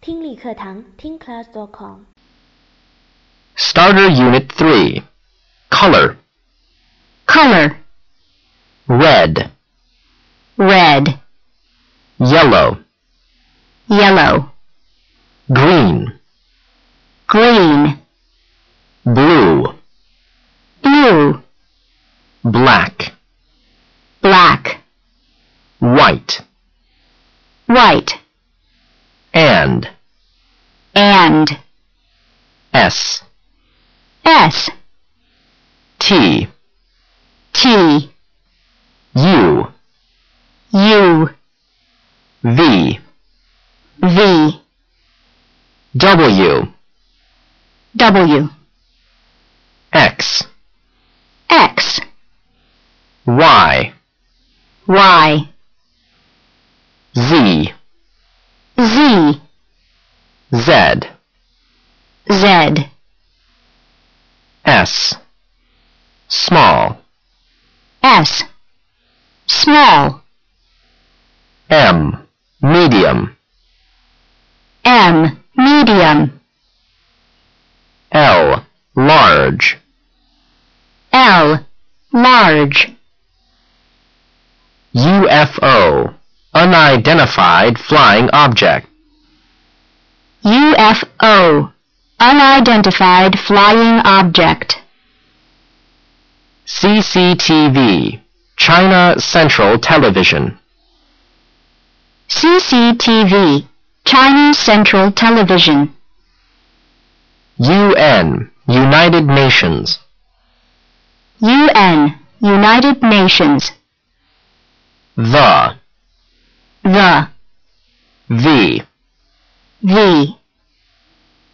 听力课堂听 class.com Starter Unit 3. Color. Color. Red. Red. Yellow. Yellow. Green. Green. Blue. Blue. Black. Black. White. White. And. S. S. T. T. U. U. V. V. W. W. X. X. Y. Y. Z. Z. Z. Z. S. Small. S. Small. M. Medium. M. Medium. L. Large. L. Large. UFO. Unidentified flying object. UFO. Unidentified flying object. CCTV. China Central Television. CCTV. China Central Television. UN. United Nations. UN. United Nations. The. The. V. V.